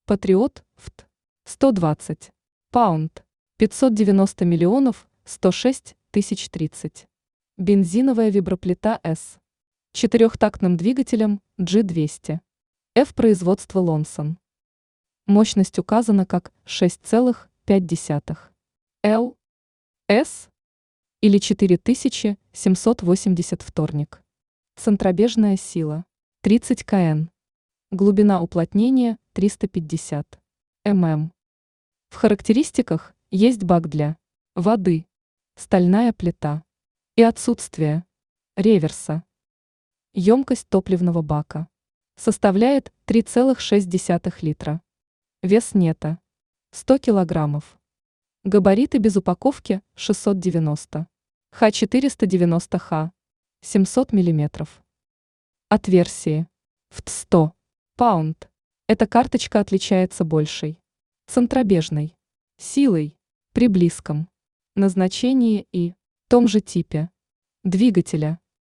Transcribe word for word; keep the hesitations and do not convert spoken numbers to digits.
Патриот, ФТ, сто двадцать. Паунд, пятьсот девяносто миллионов сто шесть тысяч тридцать. Бензиновая виброплита С. Четырехтактным двигателем джи двести. F производства Лонсон. Мощность указана как шесть целых пять десятых. Л. С. Или четыре тысячи семьсот восемьдесят вторник. Центробежная сила тридцать килограмм. Глубина уплотнения триста пятьдесят миллиметров. В характеристиках есть бак для воды, стальная плита и отсутствие реверса. Емкость топливного бака составляет три целых шесть десятых литра. Вес нета сто килограммов. Габариты без упаковки шестьсот девяносто. Х четыреста девяносто Х семьсот миллиметров. От версии ФТ сто. Паунд. Эта карточка отличается большей центробежной силой при близком назначении и том же типе двигателя.